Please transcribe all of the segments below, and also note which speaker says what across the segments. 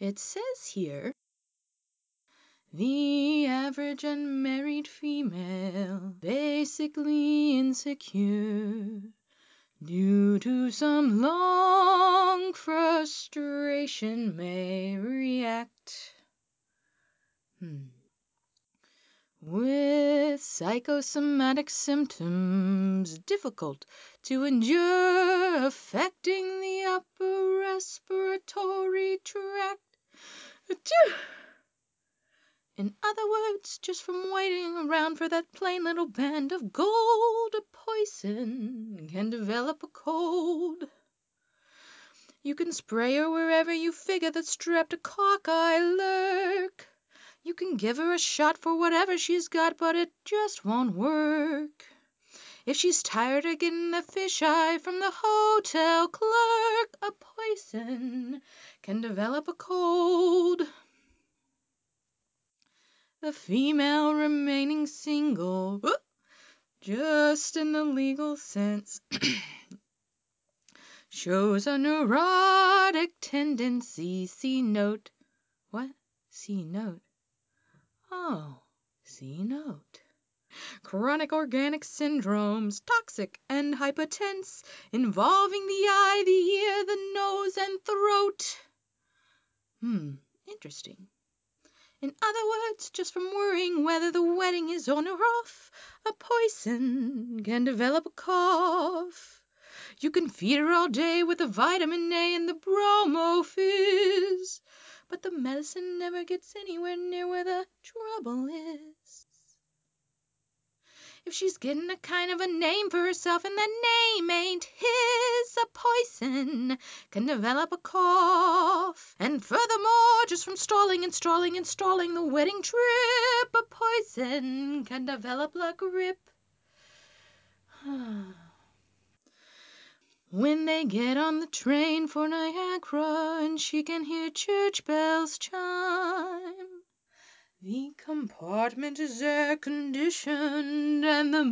Speaker 1: It says here, the average unmarried female, basically insecure, due to some long frustration may react with psychosomatic symptoms difficult to endure, affecting the upper respiratory tract. In other words, just from waiting around for that plain little band of gold, a poison can develop a cold. You can spray her wherever you figure that streptococci lurk. You can give her a shot for whatever she's got, but it just won't work. If she's tired of getting the fisheye from the hotel clerk, a poison can develop a cold. The female remaining single, just in the legal sense, shows a neurotic tendency. See note. What? See note. Oh, see note. Chronic organic syndromes, toxic and hypotense, involving the eye, the ear, the nose, and throat. Interesting. In other words, just from worrying whether the wedding is on or off, a poison can develop a cough. You can feed her all day with the vitamin A and the bromo fizz, but the medicine never gets anywhere near where the trouble is. If she's getting a kind of a name for herself and that name ain't his, a poison can develop a cough. And furthermore, just from stalling the wedding trip, a poison can develop a grip. When they get on the train for Niagara and she can hear church bells chime, the compartment is air-conditioned and the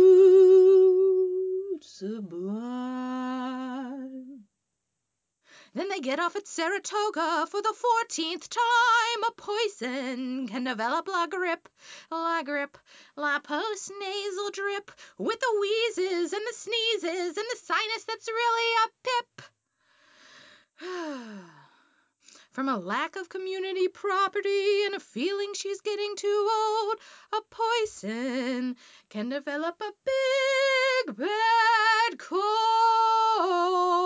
Speaker 1: mood sublime. Then they get off at Saratoga for the 14th time. A poison can develop la grippe, la post-nasal drip, with the wheezes and the sneezes and the sinus that's really a pip. From a lack of community property and a feeling she's getting too old, a poison can develop a big bad cold.